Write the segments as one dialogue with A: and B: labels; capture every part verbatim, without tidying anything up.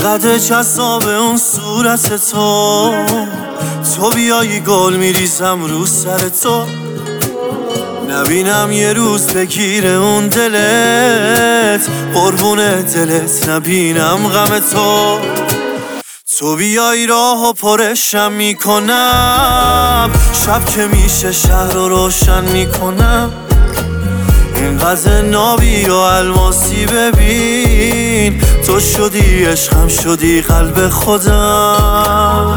A: اینقدر جذاب اون صورت تو، تو بیایی گل میریزم رو سر تو، نبینم یه روز بگیره اون دلت، قربون دلت نبینم غم تو. تو بیایی راه و پرشم میکنم، شب که میشه شهر رو روشن میکنم، اینقدر نابی و الماسی ببین، تو شدی عشقم شدی قلب خودم.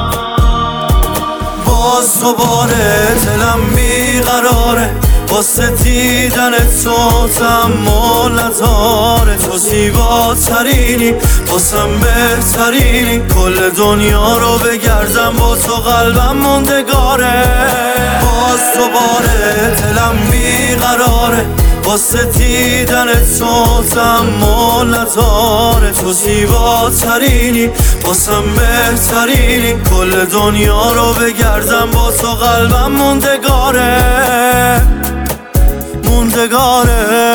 A: باز دوباره دلم بیقراره واسه دیدن تو، تحمل نداره، تو زیباترینی واسم بهترینی، کل دنیا رو بگردم با تو قلبم موندگاره. باز دوباره دلم بیقراره واسه دیدن تو، تحمل نداره، تو زیباترینی واسم بهترینی، کل دنیا رو بگردم با تو قلبم موندگاره موندگاره.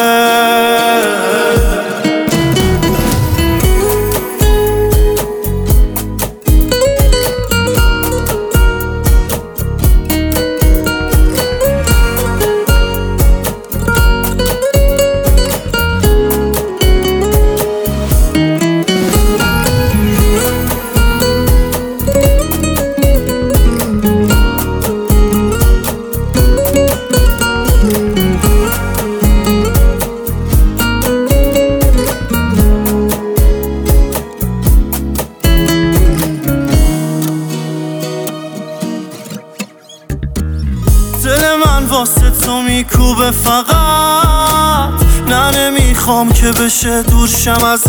A: دل من واسه تو میکوبه فقط، نه نمیخوام که بشه دورشم ازت،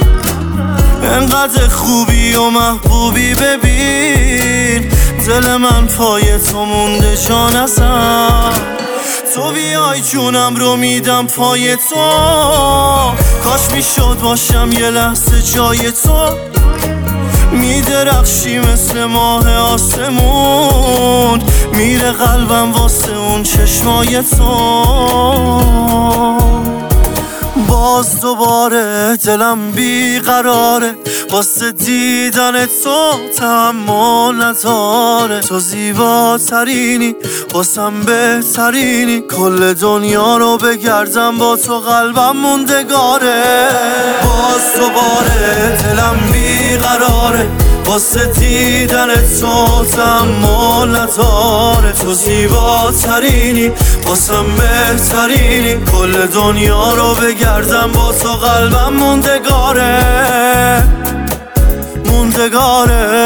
A: انقدر خوبی و محبوبی ببین، دل من پای تو مونده جان ازم. تو بیای جونم رو میدم پای تو، کاش میشد باشم یه لحظه جای تو، میدرخشی مثل ماه آسمون، میره قلبم واسه اون چشمای تو. باز دوباره دلم بیقراره واسه دیدن تو، تحمل نداره، تو زیباترینی واسم بهترینی، کل دنیا رو بگردم با تو قلبم موندگاره. باز دوباره دلم بیقراره واسه دیدن تو، تحمل نداره، تو زیباترینی واسم بهترینی، کل دنیا رو بگردم با تو قلبم موندگاره موندگاره.